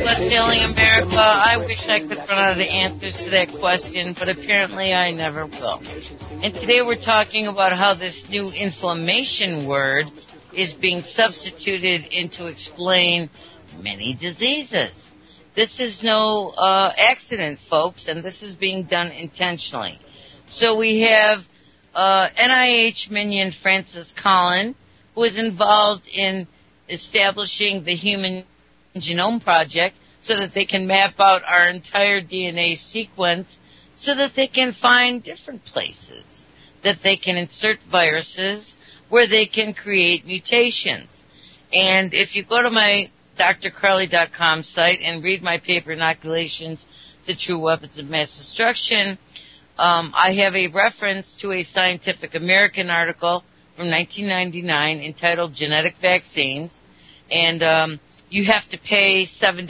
Let's Sailing America. I wish I could run out of the answers to that question, but apparently I never will. And today we're talking about how this new inflammation word is being substituted in to explain many diseases. This is no accident, folks, and this is being done intentionally. So we have NIH minion Francis Collin, who is involved in establishing the Human Genome Project so that they can map out our entire DNA sequence so that they can find different places that they can insert viruses where they can create mutations. And if you go to my drcrowley.com site and read my paper, Inoculations, The True Weapons of Mass Destruction, I have a reference to a Scientific American article from 1999 entitled Genetic Vaccines, and you have to pay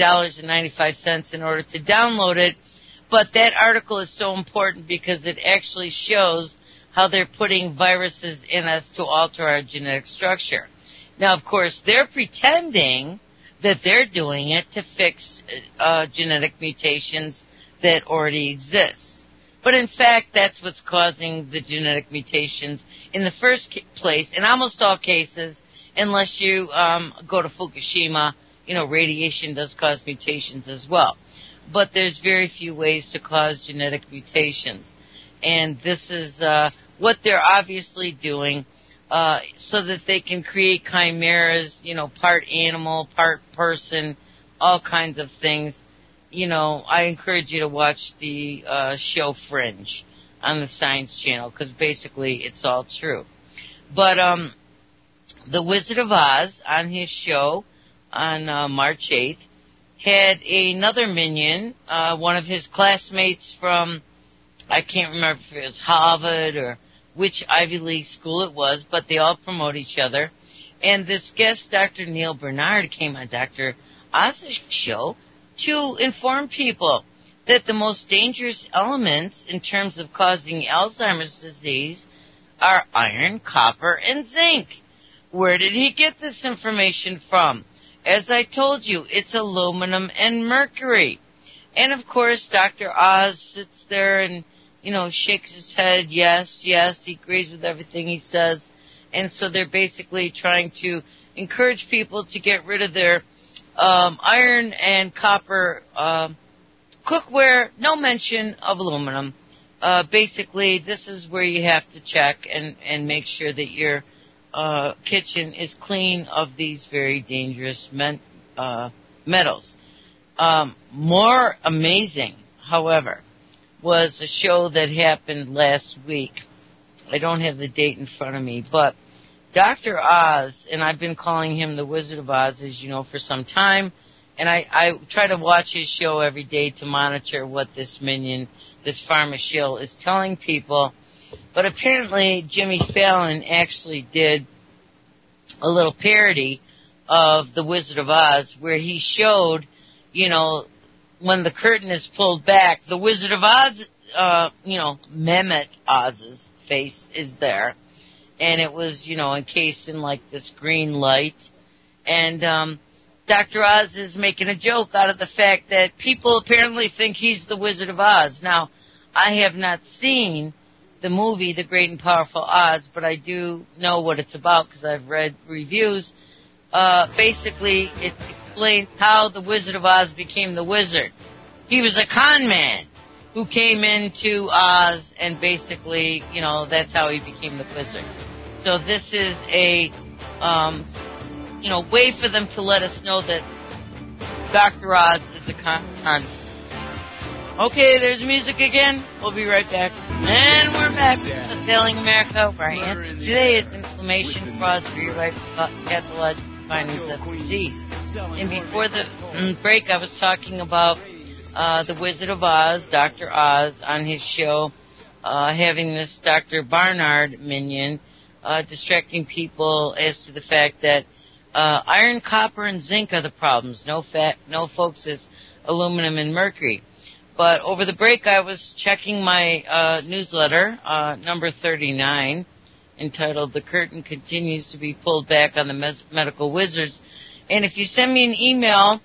$7.95 in order to download it, but that article is so important because it actually shows how they're putting viruses in us to alter our genetic structure. Now, of course, they're pretending that they're doing it to fix genetic mutations that already exist. But in fact, that's what's causing the genetic mutations in the first place. In almost all cases, unless you go to Fukushima, radiation does cause mutations as well. But there's very few ways to cause genetic mutations. And this is what they're obviously doing so that they can create chimeras, part animal, part person, all kinds of things. I encourage you to watch the show Fringe on the Science Channel because basically it's all true. But the Wizard of Oz on his show on March 8th had another minion, one of his classmates from, I can't remember if it was Harvard or which Ivy League school it was, but they all promote each other. And this guest, Dr. Neil Bernard, came on Dr. Oz's show to inform people that the most dangerous elements in terms of causing Alzheimer's disease are iron, copper, and zinc. Where did he get this information from? As I told you, it's aluminum and mercury. And of course, Dr. Oz sits there and, shakes his head, yes, he agrees with everything he says. And so they're basically trying to encourage people to get rid of their iron and copper cookware, no mention of aluminum. Basically, this is where you have to check and make sure that your kitchen is clean of these very dangerous metals. More amazing, however, was a show that happened last week. I don't have the date in front of me, but Dr. Oz, and I've been calling him the Wizard of Oz, as you know, for some time, and I try to watch his show every day to monitor what this minion, this pharma shill, is telling people. But apparently Jimmy Fallon actually did a little parody of the Wizard of Oz where he showed, when the curtain is pulled back, the Wizard of Oz, Mehmet Oz's face is there. And it was, encased in like this green light. And Dr. Oz is making a joke out of the fact that people apparently think he's the Wizard of Oz. Now, I have not seen the movie, The Great and Powerful Oz, but I do know what it's about because I've read reviews. Basically, it explains how the Wizard of Oz became the wizard. He was a con man who came into Oz, and basically, that's how he became the wizard. So this is a, way for them to let us know that Dr. Oz is a con. Okay, there's music again. We'll be right back. And we're back to Sailing America, where our answer today is inflammation causes rewrite pathological findings of disease. And before the break, I was talking about the Wizard of Oz, Dr. Oz, on his show, having this Dr. Barnard minion distracting people as to the fact that iron, copper, and zinc are the problems. No, folks, it's aluminum and mercury. But over the break, I was checking my newsletter, number 39, entitled "The Curtain Continues to be Pulled Back on the Medical Wizards." And if you send me an email,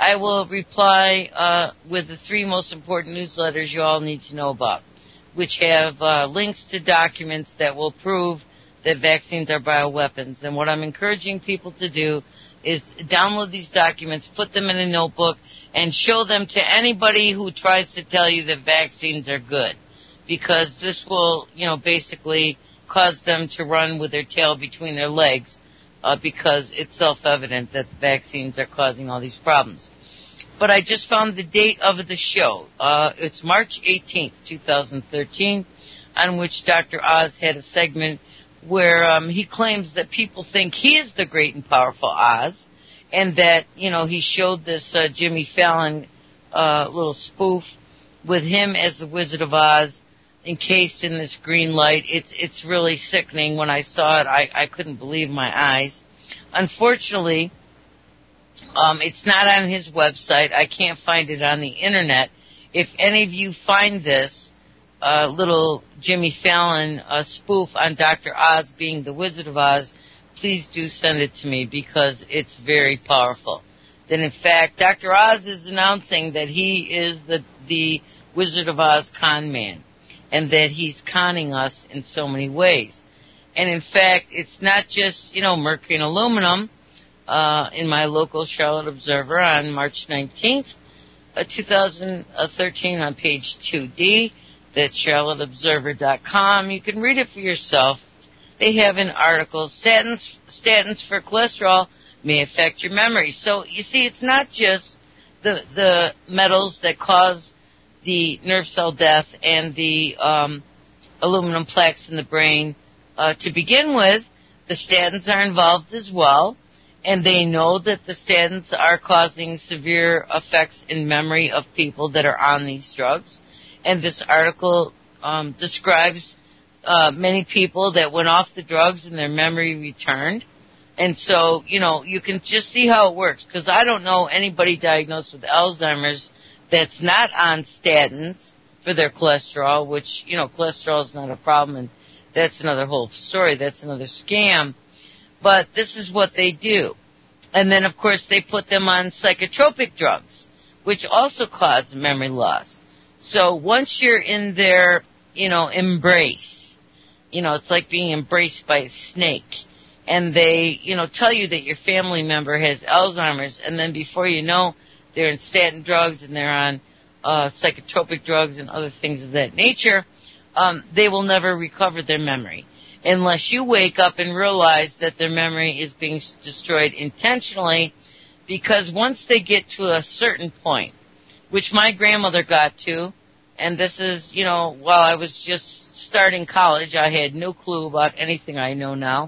I will reply with the 3 most important newsletters you all need to know about, which have links to documents that will prove that vaccines are bioweapons. And what I'm encouraging people to do is download these documents, put them in a notebook, and show them to anybody who tries to tell you that vaccines are good. Because this will, basically cause them to run with their tail between their legs, because it's self-evident that the vaccines are causing all these problems. But I just found the date of the show. It's March 18th, 2013, on which Dr. Oz had a segment where he claims that people think he is the great and powerful Oz, and that, he showed this Jimmy Fallon little spoof with him as the Wizard of Oz encased in this green light. It's really sickening. When I saw it, I couldn't believe my eyes. Unfortunately, it's not on his website. I can't find it on the internet. If any of you find this little Jimmy Fallon spoof on Dr. Oz being the Wizard of Oz, please do send it to me, because it's very powerful. That in fact, Dr. Oz is announcing that he is the Wizard of Oz con man, and that he's conning us in so many ways. And in fact, it's not just, mercury and aluminum. In my local Charlotte Observer on March 19th, 2013, on page 2D, that's charlotteobserver.com. You can read it for yourself. They have an article, statins for cholesterol may affect your memory. So, you see, it's not just the metals that cause the nerve cell death and the aluminum plaques in the brain. To begin with, the statins are involved as well, and they know that the statins are causing severe effects in memory of people that are on these drugs. And this article describes many people that went off the drugs and their memory returned. And so, you can just see how it works, because I don't know anybody diagnosed with Alzheimer's that's not on statins for their cholesterol, which, cholesterol is not a problem, and that's another whole story. That's another scam. But this is what they do. And then, of course, they put them on psychotropic drugs, which also cause memory loss. So once you're in their, embrace, it's like being embraced by a snake. And they, tell you that your family member has Alzheimer's, and then before you know, they're in statin drugs and they're on psychotropic drugs and other things of that nature. They will never recover their memory unless you wake up and realize that their memory is being destroyed intentionally, because once they get to a certain point, which my grandmother got to, and this is, while I was just starting college, I had no clue about anything I know now,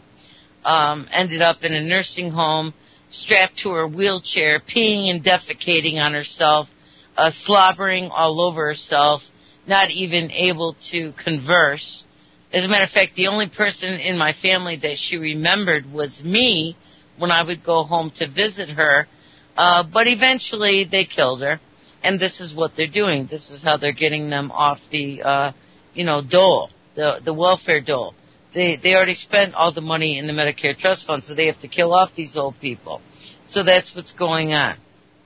ended up in a nursing home, strapped to her wheelchair, peeing and defecating on herself, slobbering all over herself, not even able to converse. As a matter of fact, the only person in my family that she remembered was me when I would go home to visit her. But eventually they killed her. And this is what they're doing. This is how they're getting them off the, dole, the welfare dole. They already spent all the money in the Medicare Trust Fund, so they have to kill off these old people. So that's what's going on.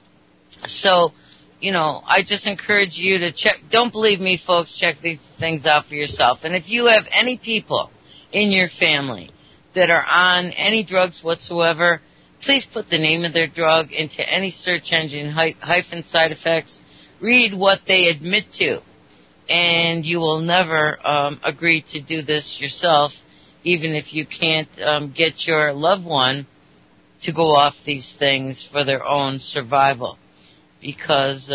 So, I just encourage you to check. Don't believe me, folks. Check these things out for yourself. And if you have any people in your family that are on any drugs whatsoever, please put the name of their drug into any search engine, hyphen side effects. Read what they admit to. And you will never agree to do this yourself, even if you can't get your loved one to go off these things for their own survival. Because,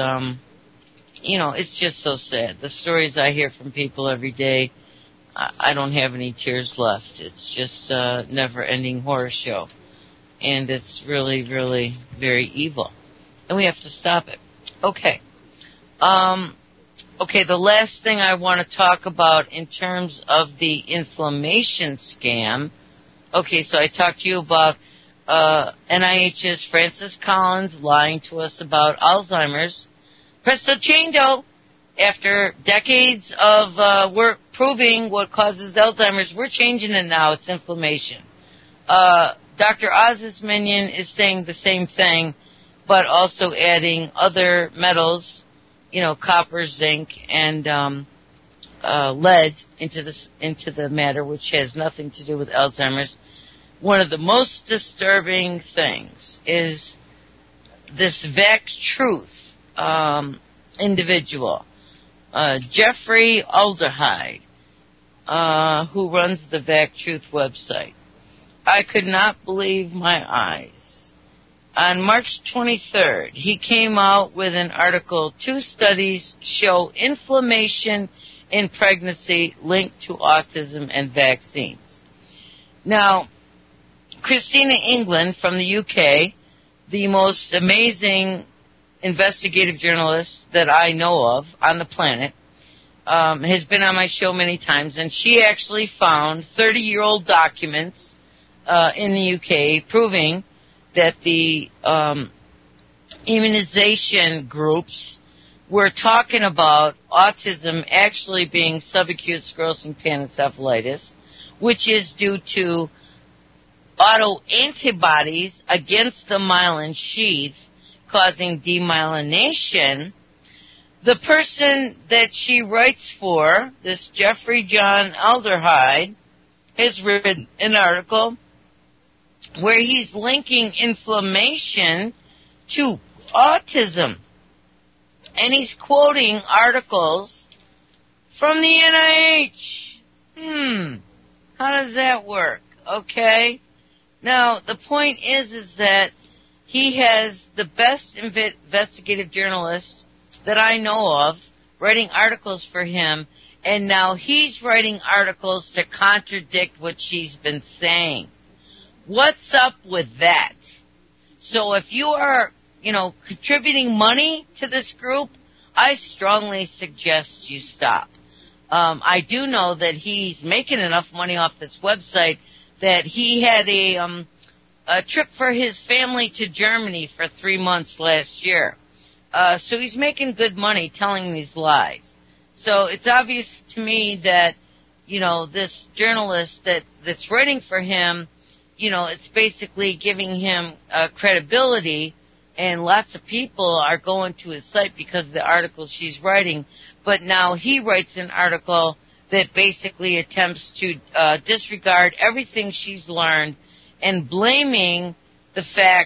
it's just so sad. The stories I hear from people every day, I don't have any tears left. It's just a never-ending horror show. And it's really, really very evil. And we have to stop it. Okay. The last thing I want to talk about in terms of the inflammation scam. Okay, so I talked to you about NIH's Francis Collins lying to us about Alzheimer's. Presto chango! After decades of work proving what causes Alzheimer's, we're changing it now. It's inflammation. Dr. Oz's minion is saying the same thing, but also adding other metals, copper, zinc, and lead into the matter, which has nothing to do with Alzheimer's. One of the most disturbing things is this Vac Truth individual, Jeffrey Alderhyde, who runs the Vac Truth website. I could not believe my eyes. On March 23rd, he came out with an article, 2 studies show inflammation in pregnancy linked to autism and vaccines. Now, Christina England from the UK, the most amazing investigative journalist that I know of on the planet, has been on my show many times, and she actually found 30-year-old documents in the UK proving that the immunization groups were talking about autism actually being subacute sclerosing panencephalitis, which is due to autoantibodies against the myelin sheath causing demyelination. The person that she writes for, this Jeffrey John Alderhyde, has written an article where he's linking inflammation to autism. And he's quoting articles from the NIH. How does that work? Okay. Now, the point is that he has the best investigative journalist that I know of writing articles for him, and now he's writing articles to contradict what she's been saying. What's up with that? So if you are, contributing money to this group, I strongly suggest you stop. I do know that he's making enough money off this website that he had a trip for his family to Germany for 3 months last year. So he's making good money telling these lies. So it's obvious to me that, this journalist that's writing for him, it's basically giving him credibility, and lots of people are going to his site because of the article she's writing. But now he writes an article that basically attempts to disregard everything she's learned and blaming the fact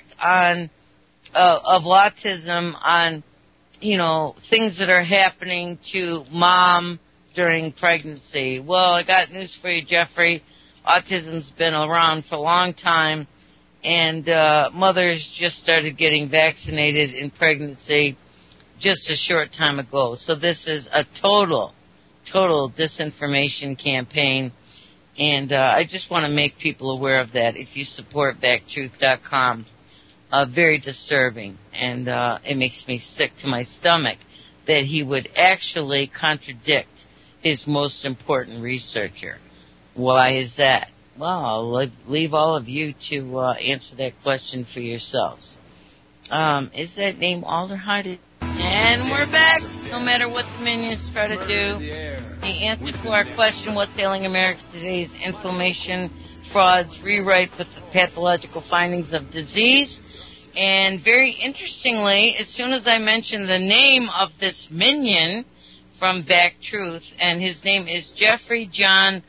of autism on, things that are happening to mom during pregnancy. Well, I got news for you, Jeffrey. Autism's been around for a long time, and mothers just started getting vaccinated in pregnancy just a short time ago. So this is a total disinformation campaign, and I just want to make people aware of that. If you support VacTruth.com, very disturbing, and it makes me sick to my stomach that he would actually contradict his most important researcher. Why is that? Well, I'll leave all of you to answer that question for yourselves. Is that name Alderhyde? And we're back. No matter what the minions try to do, the answer to our question, what's ailing America today, is inflammation, frauds, rewrite with the pathological findings of disease. And very interestingly, as soon as I mentioned the name of this minion from Vac Truth, and his name is Jeffrey John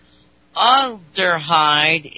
Alderhyde,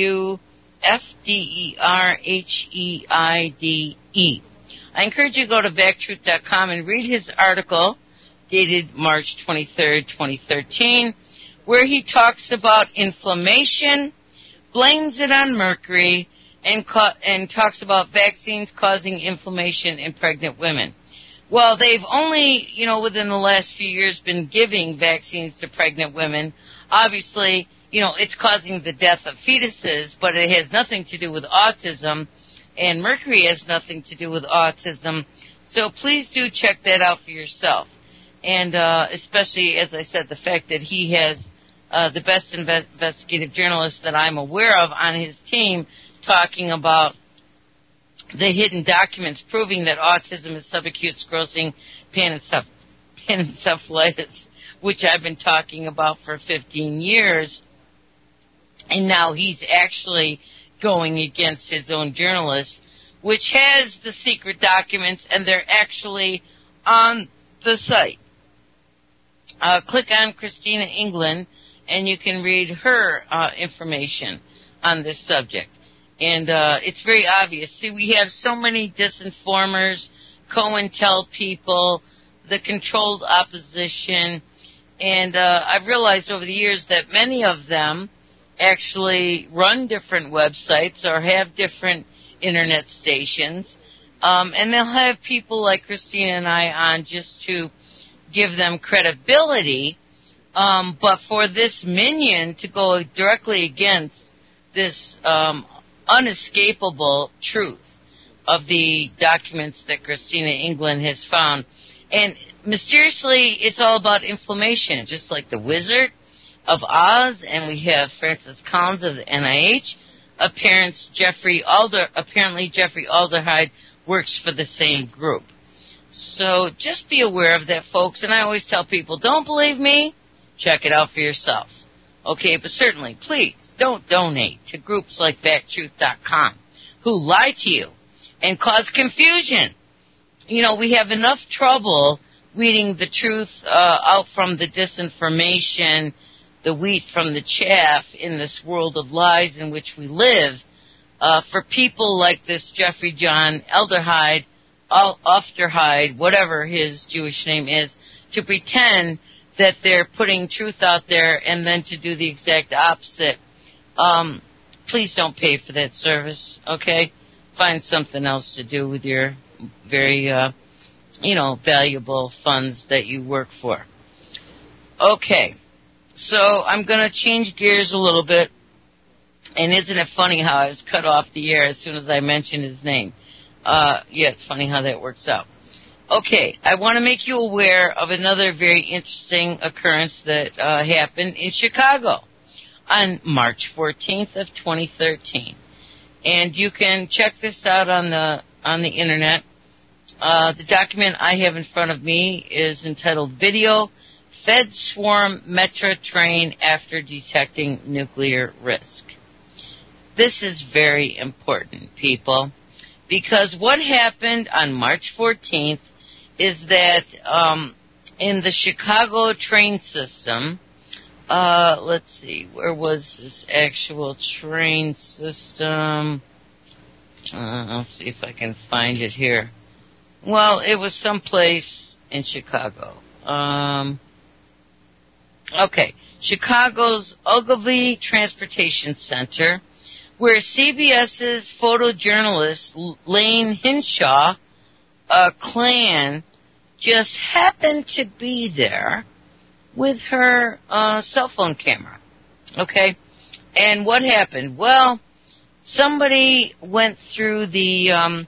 Alderheide. I encourage you to go to VacTruth.com and read his article dated March 23rd, 2013, where he talks about inflammation, blames it on mercury, and talks about vaccines causing inflammation in pregnant women. Well, they've only, within the last few years been giving vaccines to pregnant women. Obviously, it's causing the death of fetuses, but it has nothing to do with autism, and mercury has nothing to do with autism. So please do check that out for yourself. And especially, as I said, the fact that he has the best investigative journalist that I'm aware of on his team talking about the hidden documents proving that autism is subacute sclerosing panencephalitis, which I've been talking about for 15 years. And now he's actually going against his own journalist, which has the secret documents, and they're actually on the site. Click on Christina England, and you can read her information on this subject. And it's very obvious. See, we have so many disinformers, COINTEL people, the controlled opposition, and I've realized over the years that many of them actually run different websites or have different internet stations, and they'll have people like Christina and I on just to give them credibility, but for this minion to go directly against this unescapable truth of the documents that Christina England has found. And mysteriously, it's all about inflammation, just like the Wizard of Oz, and we have Francis Collins of the NIH. Apparently Jeffrey Alderhyde works for the same group. So just be aware of that, folks. And I always tell people, don't believe me? Check it out for yourself. Okay, but certainly, please, don't donate to groups like facttruth.com who lie to you and cause confusion. You know, we have enough trouble weeding the truth out from the disinformation, the wheat from the chaff in this world of lies in which we live, for people like this Jeffrey John Alderhyde, whatever his Jewish name is, to pretend that they're putting truth out there and then to do the exact opposite. Please don't pay for that service, okay? Find something else to do with your very, valuable funds that you work for. Okay, so I'm going to change gears a little bit. And isn't it funny how I was cut off the air as soon as I mentioned his name? It's funny how that works out. Okay, I want to make you aware of another very interesting occurrence that happened in Chicago on March 14th of 2013. And you can check this out on the internet. The document I have in front of me is entitled Video Fed Swarm Metro Train After Detecting Nuclear Risk. This is very important, people, because what happened on March 14th is that in the Chicago train system, let's see, where was this actual train system? I'll see if I can find it here. Well, it was someplace in Chicago. Chicago's Ogilvy Transportation Center, where CBS's photojournalist Lane Hinshaw Clan just happened to be there with her cell phone camera. Okay? And what happened? Well, somebody went through the,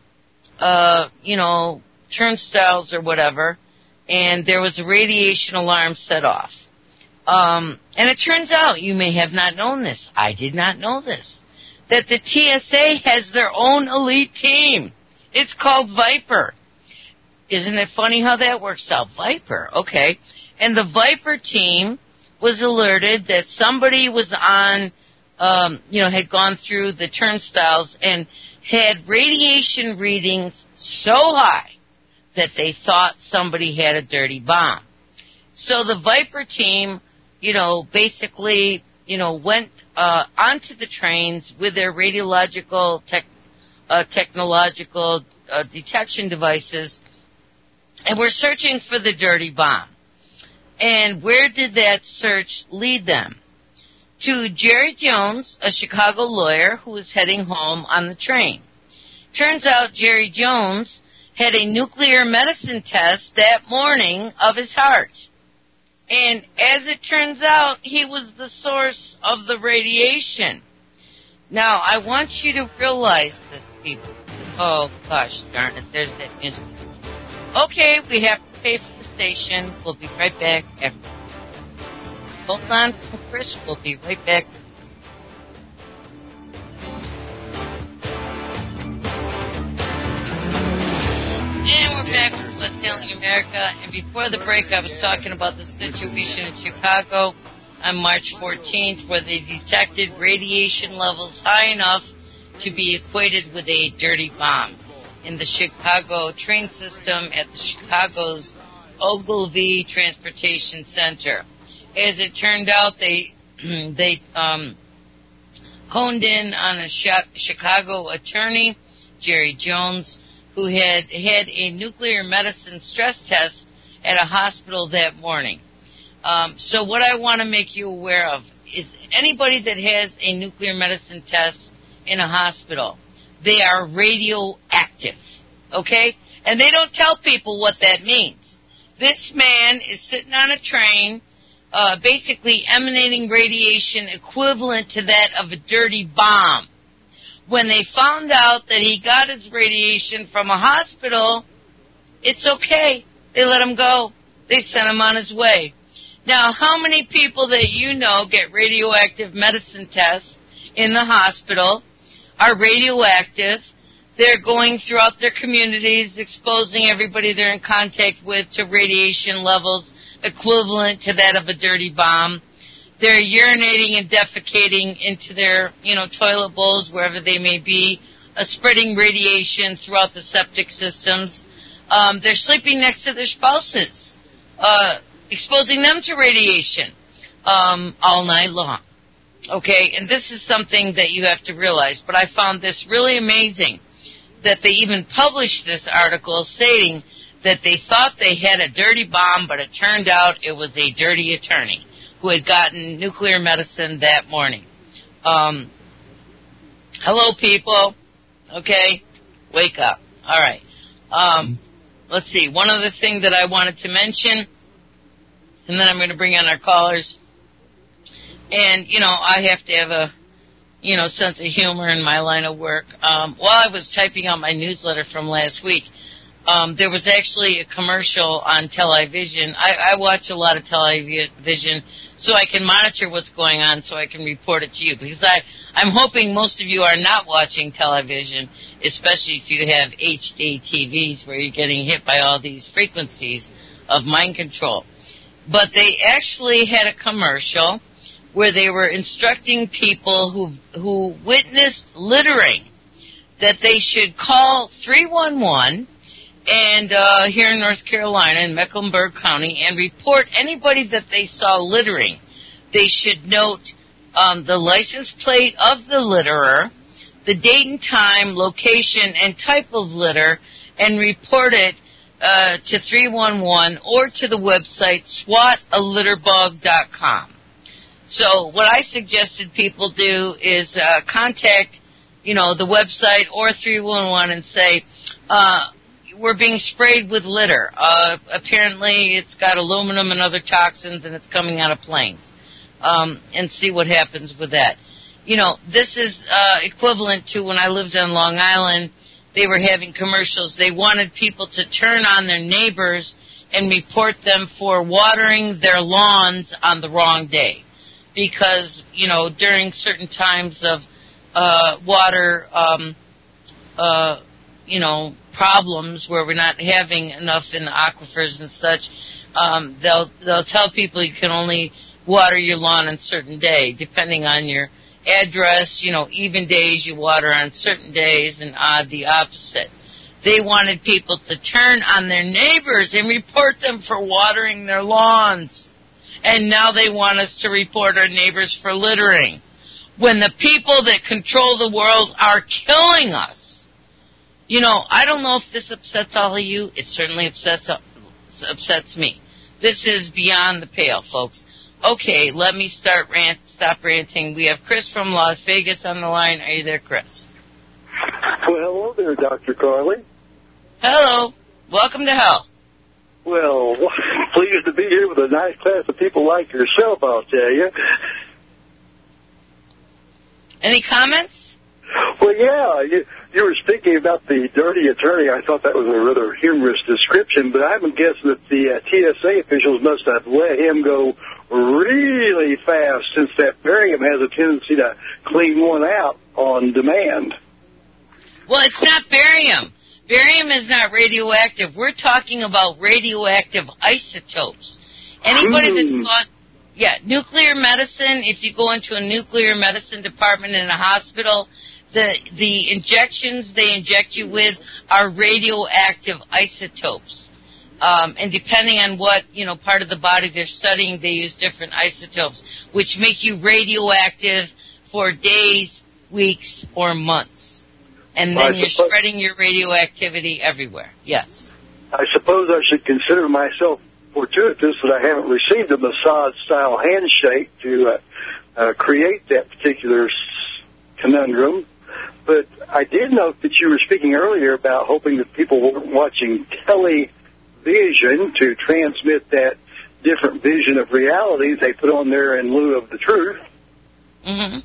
turnstiles or whatever, and there was a radiation alarm set off. And it turns out, you may have not known this, I did not know this, that the TSA has their own elite team. It's called Viper. Isn't it funny how that works out? Viper, okay. And the Viper team was alerted that somebody was on, had gone through the turnstiles and had radiation readings so high that they thought somebody had a dirty bomb. So the Viper team, basically, went onto the trains with their radiological technological detection devices, and were searching for the dirty bomb. And where did that search lead them? To Jerry Jones, a Chicago lawyer who was heading home on the train. Turns out Jerry Jones had a nuclear medicine test that morning of his heart. And as it turns out, he was the source of the radiation. Now, I want you to realize this, people. Oh, gosh darn it, there's that music. Okay, we have to pay for the station. We'll be right back after. Hold on, Chris. We'll be right back. And we're back with Let's Healing America. And before the break, I was talking about the situation in Chicago on March 14th, where they detected radiation levels high enough to be equated with a dirty bomb in the Chicago train system at the Chicago's Ogilvie Transportation Center. As it turned out, they honed in on a Chicago attorney, Jerry Jones, who had had a nuclear medicine stress test at a hospital that morning. So what I want to make you aware of is anybody that has a nuclear medicine test in a hospital, they are radioactive, okay? And they don't tell people what that means. This man is sitting on a train, basically emanating radiation equivalent to that of a dirty bomb. When they found out that he got his radiation from a hospital, it's okay. They let him go. They sent him on his way. Now, how many people that you know get radioactive medicine tests in the hospital are radioactive? They're going throughout their communities, exposing everybody they're in contact with to radiation levels equivalent to that of a dirty bomb. They're urinating and defecating into their, toilet bowls, wherever they may be, spreading radiation throughout the septic systems. They're sleeping next to their spouses, exposing them to radiation all night long. Okay, and this is something that you have to realize. But I found this really amazing that they even published this article stating that they thought they had a dirty bomb, but it turned out it was a dirty attorney who had gotten nuclear medicine that morning. Hello, people. Okay, wake up. All right. Let's see. One other thing that I wanted to mention, and then I'm going to bring on our callers. And, I have to have a, sense of humor in my line of work. While I was typing out my newsletter from last week, there was actually a commercial on television. I watch a lot of television so I can monitor what's going on so I can report it to you. Because I'm hoping most of you are not watching television, especially if you have HD TVs where you're getting hit by all these frequencies of mind control. But they actually had a commercial where they were instructing people who witnessed littering that they should call 311 and here in North Carolina in Mecklenburg County and report anybody that they saw littering. They should note the license plate of the litterer, the date and time, location, and type of litter, and report it to 311 or to the website swatalitterbug.com. So what I suggested people do is contact, the website or 311 and say, we're being sprayed with litter. Apparently it's got aluminum and other toxins and it's coming out of planes. And see what happens with that. This is equivalent to when I lived on Long Island. They were having commercials. They wanted people to turn on their neighbors and report them for watering their lawns on the wrong day. Because, during certain times of water, problems where we're not having enough in the aquifers and such, they'll tell people you can only water your lawn on a certain day, depending on your address. Even days you water on certain days and odd the opposite. They wanted people to turn on their neighbors and report them for watering their lawns. And now they want us to report our neighbors for littering. When the people that control the world are killing us. I don't know if this upsets all of you. It certainly upsets me. This is beyond the pale, folks. Okay, let me stop ranting. We have Chris from Las Vegas on the line. Are you there, Chris? Well, hello there, Dr. Carly. Hello. Welcome to hell. Well, pleased to be here with a nice class of people like yourself, I'll tell you. Any comments? Well, yeah, you were speaking about the dirty attorney. I thought that was a rather humorous description, but I'm guessing that the TSA officials must have let him go really fast since that barium has a tendency to clean one out on demand. Well, it's not barium. Barium is not radioactive. We're talking about radioactive isotopes. Anybody that's gone, nuclear medicine, if you go into a nuclear medicine department in a hospital, the injections they inject you with are radioactive isotopes. And depending on what, part of the body they're studying, they use different isotopes, which make you radioactive for days, weeks, or months. And then you're spreading your radioactivity everywhere. Yes. I suppose I should consider myself fortuitous that I haven't received a Mossad-style handshake to create that particular conundrum. But I did note that you were speaking earlier about hoping that people weren't watching television to transmit that different vision of reality they put on there in lieu of the truth. Mm-hmm.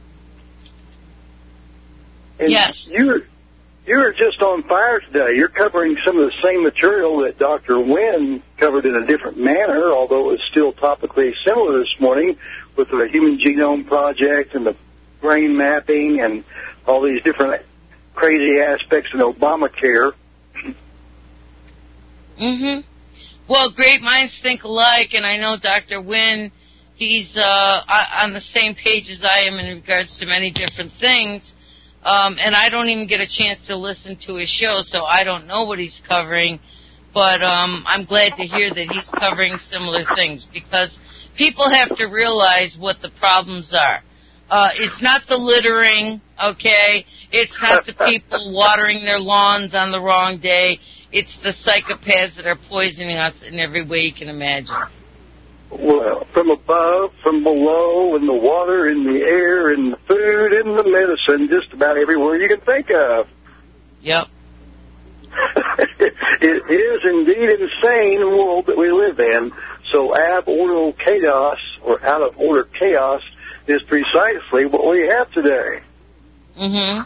And yes. You're just on fire today. You're covering some of the same material that Dr. Wynn covered in a different manner, although it was still topically similar this morning with the Human Genome Project and the brain mapping and all these different crazy aspects of Obamacare. Mm-hmm. Well, great minds think alike, and I know Dr. Wynn, he's on the same page as I am in regards to many different things. And I don't even get a chance to listen to his show, so I don't know what he's covering. But I'm glad to hear that he's covering similar things, because people have to realize what the problems are. It's not the littering, okay? It's not the people watering their lawns on the wrong day. It's the psychopaths that are poisoning us in every way you can imagine. Well, from above, from below, in the water, in the air, in the food, in the medicine, just about everywhere you can think of. Yep. It is indeed insane world that we live in. So out-of-order chaos is precisely what we have today. Mm-hmm.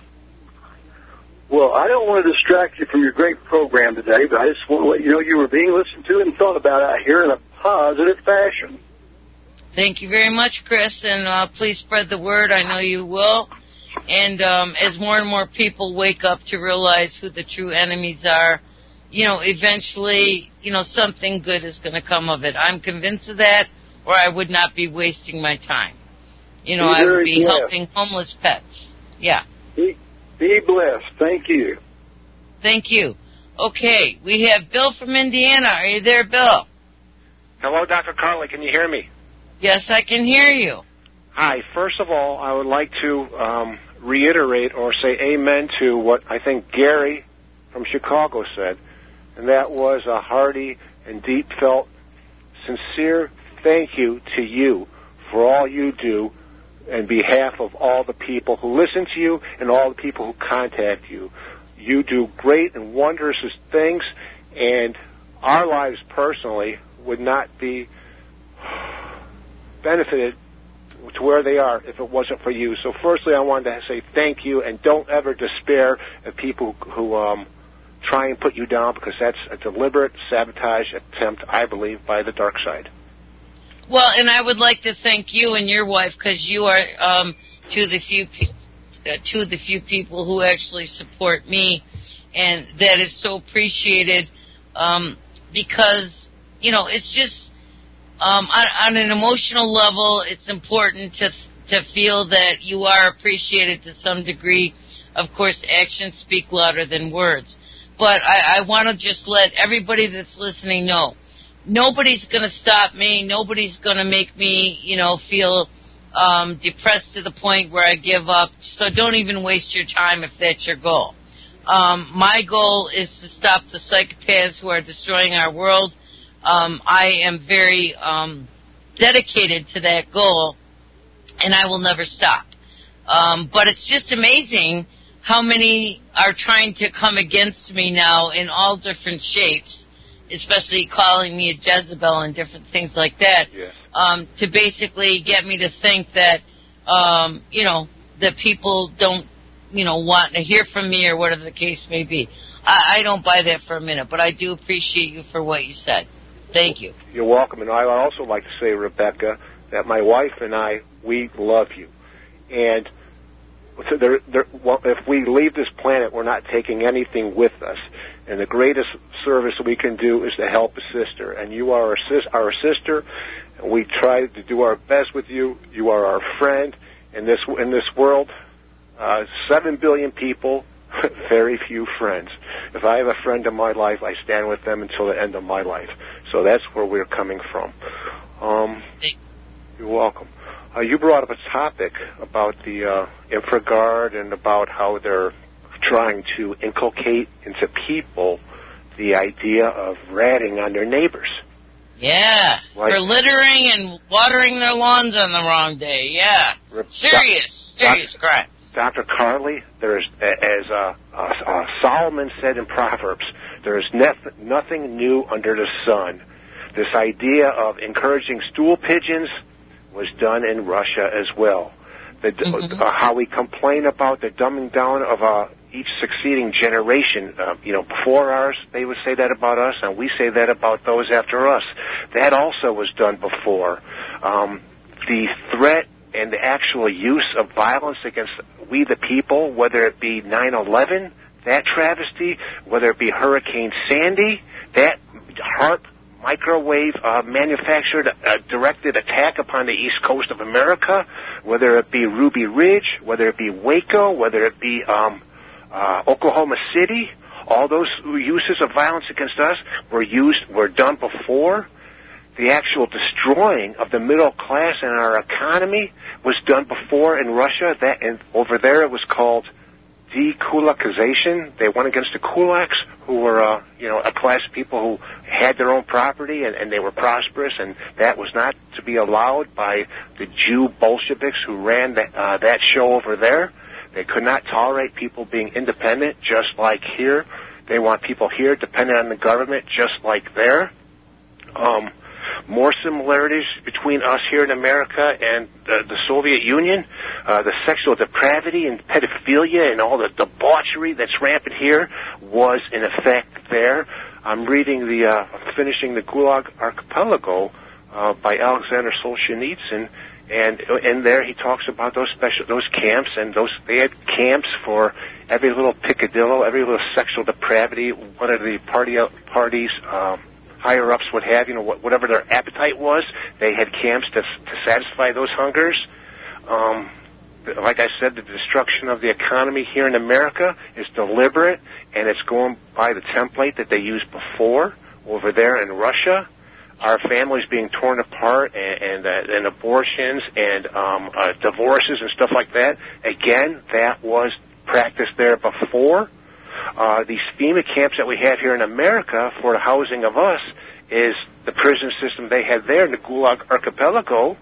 Well, I don't want to distract you from your great program today, but I just want to let you know you were being listened to and thought about out here in a positive fashion. Thank you very much, Chris, and please spread the word. I know you will. And as more and more people wake up to realize who the true enemies are, eventually, something good is going to come of it. I'm convinced of that, or I would not be wasting my time. I would be helping homeless pets. Yeah. Be blessed. Thank you. Thank you. Okay, we have Bill from Indiana. Are you there, Bill? Hello, Dr. Cartley. Can you hear me? Yes, I can hear you. Hi. First of all, I would like to reiterate or say amen to what I think Gary from Chicago said, and that was a hearty and deep-felt, sincere thank you to you for all you do on behalf of all the people who listen to you and all the people who contact you. You do great and wondrous things, and our lives personally would not be benefited to where they are if it wasn't for you. So firstly, I wanted to say thank you, and don't ever despair of people who try and put you down, because that's a deliberate sabotage attempt, I believe, by the dark side. Well, and I would like to thank you and your wife, because you are two of the few people who actually support me, and that is so appreciated, because it's just on an emotional level, it's important to feel that you are appreciated to some degree. Of course, actions speak louder than words, but I want to just let everybody that's listening know. Nobody's going to stop me. Nobody's going to make me, feel depressed to the point where I give up. So don't even waste your time if that's your goal. My goal is to stop the psychopaths who are destroying our world. I am very dedicated to that goal, and I will never stop. But it's just amazing how many are trying to come against me now in all different shapes, especially calling me a Jezebel and different things like that, to basically get me to think that, that people don't, want to hear from me or whatever the case may be. I don't buy that for a minute, but I do appreciate you for what you said. Thank you. You're welcome. And I would also like to say, Rebecca, that my wife and I, we love you. And if we leave this planet, we're not taking anything with us. And the greatest service we can do is to help a sister. And you are our sister, and we try to do our best with you. You are our friend. In this world, 7 billion people, very few friends. If I have a friend in my life, I stand with them until the end of my life. So that's where we're coming from. You're welcome. You brought up a topic about the InfraGard and about how they're trying to inculcate into people the idea of ratting on their neighbors. Yeah, like, for littering and watering their lawns on the wrong day. Yeah, serious crime. Dr. Carly, there's, as Solomon said in Proverbs, there is nothing new under the sun. This idea of encouraging stool pigeons was done in Russia as well. How we complain about the dumbing down of each succeeding generation, before ours, they would say that about us, and we say that about those after us. That also was done before. The threat and the actual use of violence against we the people, whether it be 9/11, that travesty, whether it be Hurricane Sandy, that HAARP microwave manufactured directed attack upon the east coast of America, whether it be Ruby Ridge, whether it be Waco, whether it be Oklahoma City, all those uses of violence against us were done before. The actual destroying of the middle class and our economy was done before in Russia. And over there it was called dekulakization. They went against the kulaks, who were a class of people who had their own property and they were prosperous, and that was not to be allowed by the Jew Bolsheviks who ran that show over there. They could not tolerate people being independent, just like here. They want people here dependent on the government, just like there. More similarities between us here in America and the Soviet Union. The sexual depravity and pedophilia and all the debauchery that's rampant here was in effect there. I'm reading finishing the Gulag Archipelago by Alexander Solzhenitsyn, and in there he talks about those camps, and they had camps for every little picadillo, every little sexual depravity, one of the parties higher ups would have, whatever their appetite was. They had camps to satisfy those hungers. Like I said, the destruction of the economy here in America is deliberate, and it's going by the template that they used before over there in Russia. Our families being torn apart and abortions and divorces and stuff like that. Again, that was practiced there before. These FEMA camps that we have here in America for the housing of us is the prison system they had there in the Gulag Archipelago.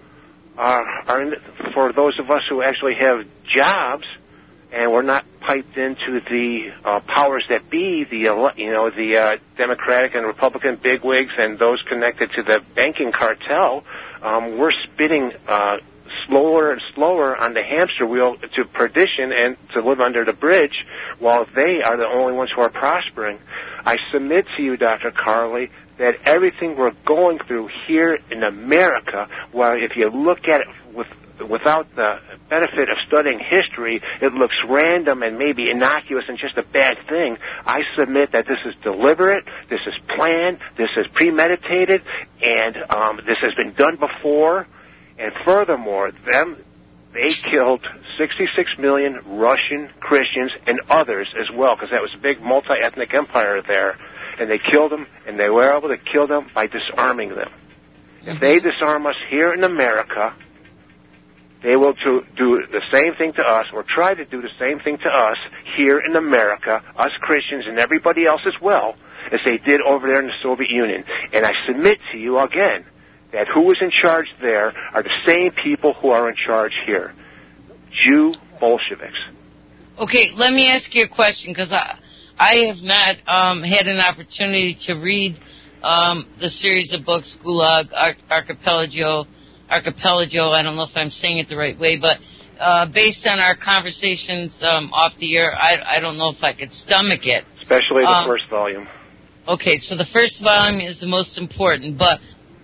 For those of us who actually have jobs and we're not piped into the powers that be, the Democratic and Republican bigwigs and those connected to the banking cartel, we're spinning slower and slower on the hamster wheel to perdition and to live under the bridge, while they are the only ones who are prospering. I submit to you, Dr. Carly, that everything we're going through here in America, well, if you look at it without the benefit of studying history, it looks random and maybe innocuous and just a bad thing. I submit that this is deliberate, this is planned, this is premeditated, and this has been done before. And furthermore, they killed 66 million Russian Christians and others as well, because that was a big multi-ethnic empire there. And they killed them, and they were able to kill them by disarming them. If they disarm us here in America, they will do the same thing to us, or try to do the same thing to us here in America, us Christians and everybody else as well, as they did over there in the Soviet Union. And I submit to you again that who is in charge there are the same people who are in charge here. Jew Bolsheviks. Okay, let me ask you a question, because I have not had an opportunity to read the series of books, Gulag Archipelago. I don't know if I'm saying it the right way, but based on our conversations off the air, I don't know if I could stomach it. Especially the first volume. Okay, so the first volume is the most important, but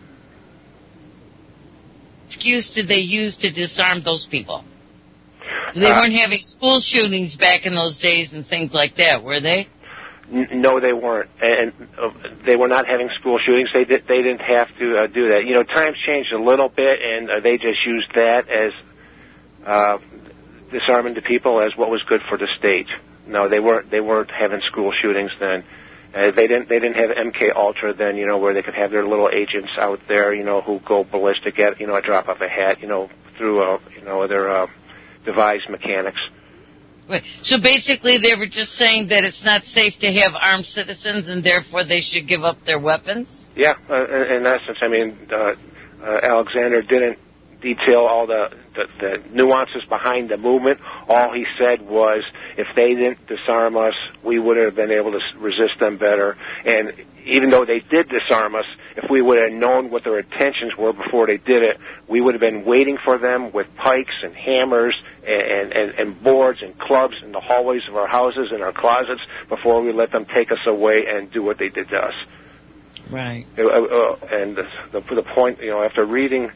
what excuse did they use to disarm those people? They weren't having school shootings back in those days and things like that, were they? No, they weren't, and they were not having school shootings. They didn't have to do that. Times changed a little bit, and they just used that as disarming the people as what was good for the state. No, they weren't having school shootings then. They didn't have MK Ultra then, where they could have their little agents out there, who go ballistic at, a drop of a hat, through, their devised mechanics. Right. So basically they were just saying that it's not safe to have armed citizens and therefore they should give up their weapons? Yeah, in essence. I mean, Alexander didn't detail all the nuances behind the movement. All he said was, if they didn't disarm us, we would have been able to resist them better. And even though they did disarm us, if we would have known what their intentions were before they did it, we would have been waiting for them with pikes and hammers and boards and clubs in the hallways of our houses and our closets before we let them take us away and do what they did to us. Right. And the point, after reading,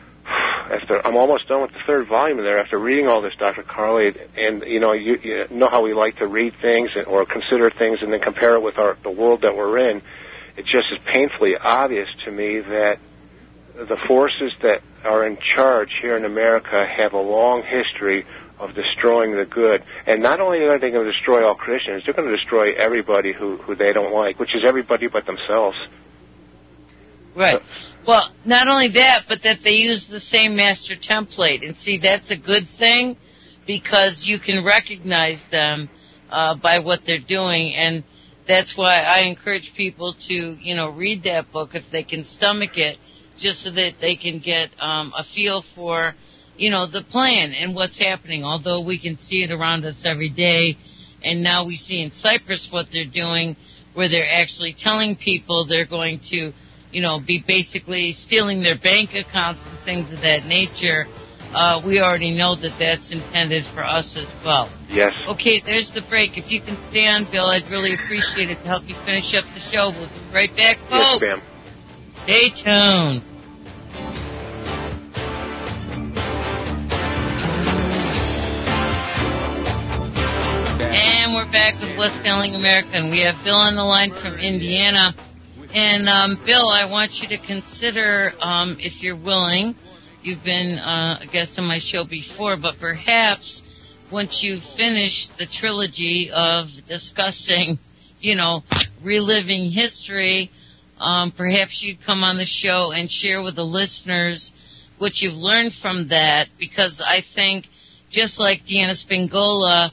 I'm almost done with the third volume there. After reading all this, Dr. Carly, and you know how we like to read things or consider things and then compare it with the world that we're in. It just is painfully obvious to me that the forces that are in charge here in America have a long history of destroying the good. And not only are they going to destroy all Christians, they're going to destroy everybody who they don't like, which is everybody but themselves. Right. Well, not only that, but that they use the same master template. And see, that's a good thing because you can recognize them by what they're doing. And that's why I encourage people to, read that book if they can stomach it, just so that they can get a feel for, the plan and what's happening. Although we can see it around us every day. And now we see in Cyprus what they're doing, where they're actually telling people they're going to be basically stealing their bank accounts and things of that nature. We already know that that's intended for us as well. Yes. Okay, there's the break. If you can stay on, Bill, I'd really appreciate it to help you finish up the show. We'll be right back, folks. Yes, ma'am. Stay tuned. And we're back with West Selling America, and we have Bill on the line from Indiana. And, Bill, I want you to consider, if you're willing, you've been a guest on my show before, but perhaps once you finish the trilogy of discussing, reliving history, perhaps you'd come on the show and share with the listeners what you've learned from that, because I think just like Deanna Spingola,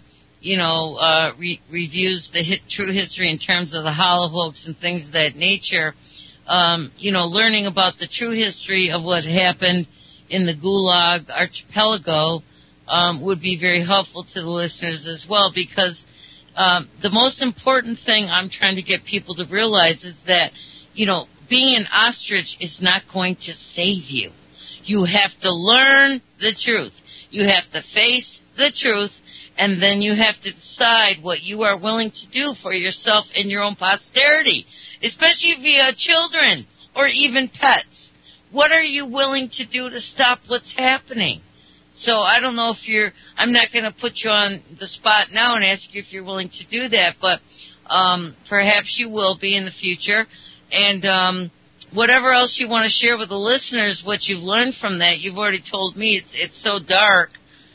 reviews the true history in terms of the hollow hoax and things of that nature, learning about the true history of what happened in the Gulag Archipelago would be very helpful to the listeners as well, because the most important thing I'm trying to get people to realize is that, being an ostrich is not going to save you. You have to learn the truth. You have to face the truth. And then you have to decide what you are willing to do for yourself and your own posterity, especially via children or even pets. What are you willing to do to stop what's happening? So I don't know if I'm not going to put you on the spot now and ask you if you're willing to do that, but perhaps you will be in the future. And whatever else you want to share with the listeners, what you've learned from that, you've already told me it's so dark.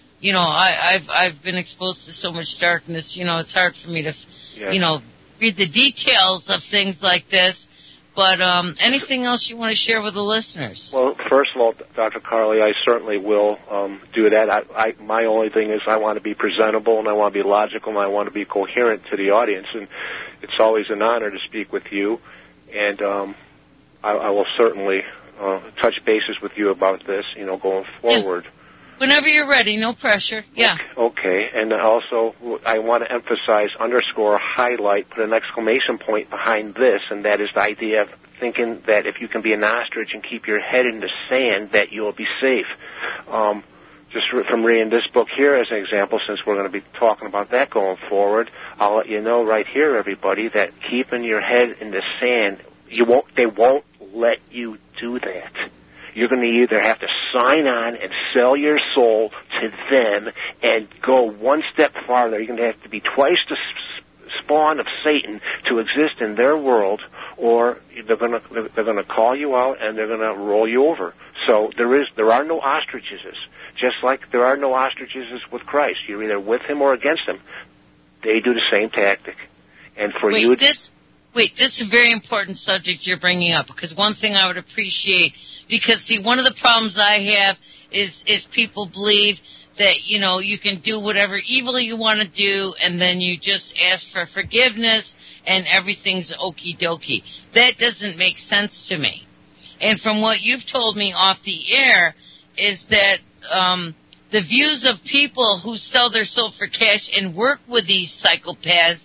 I've been exposed to so much darkness. It's hard for me to, read the details of things like this. But anything else you want to share with the listeners? Well, first of all, Dr. Carly, I certainly will do that. My only thing is I want to be presentable and I want to be logical and I want to be coherent to the audience. And it's always an honor to speak with you. And I will certainly touch bases with you about this, going forward. Yeah. Whenever you're ready, no pressure. Yeah. Okay. And also, I want to emphasize, underscore, highlight, put an exclamation point behind this, and that is the idea of thinking that if you can be an ostrich and keep your head in the sand, that you'll be safe. Just from reading this book here as an example, since we're going to be talking about that going forward, I'll let you know right here, everybody, that keeping your head in the sand, they won't let you do that. You're going to either have to sign on and sell your soul to them and go one step farther. You're going to have to be twice the spawn of Satan to exist in their world, or they're going to call you out and they're going to roll you over. So there are no ostriches, just like there are no ostriches with Christ. You're either with him or against him. They do the same tactic. And for this is a very important subject you're bringing up, because one thing I would appreciate, because see, one of the problems I have is people believe that, you know, you can do whatever evil you want to do, and then you just ask for forgiveness, and everything's okie dokie. That doesn't make sense to me. And from what you've told me off the air is that the views of people who sell their soul for cash and work with these psychopaths,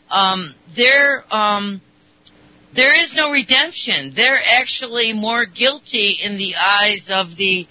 there is no redemption. They're actually more guilty in the eyes of the,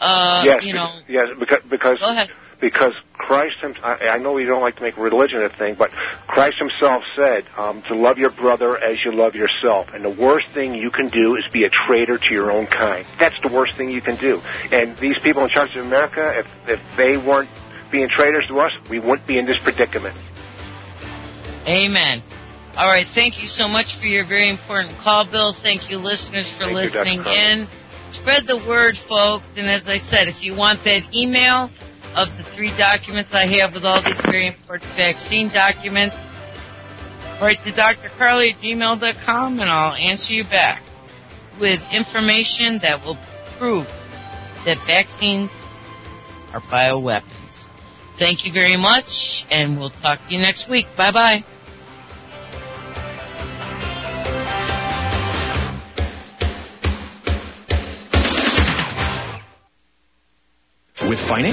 because Go ahead. Because Christ, I know you don't like to make religion a thing, but Christ himself said to love your brother as you love yourself. And the worst thing you can do is be a traitor to your own kind. That's the worst thing you can do. And these people in charge of America, if they weren't being traitors to us, we wouldn't be in this predicament. Amen. All right, thank you so much for your very important call, Bill. Thank you, listeners, for listening in. Spread the word, folks. And as I said, if you want that email of the 3 documents I have with all these very important vaccine documents, write to drcarly@gmail.com, and I'll answer you back with information that will prove that vaccines are bioweapons. Thank you very much, and we'll talk to you next week. Bye-bye. With financial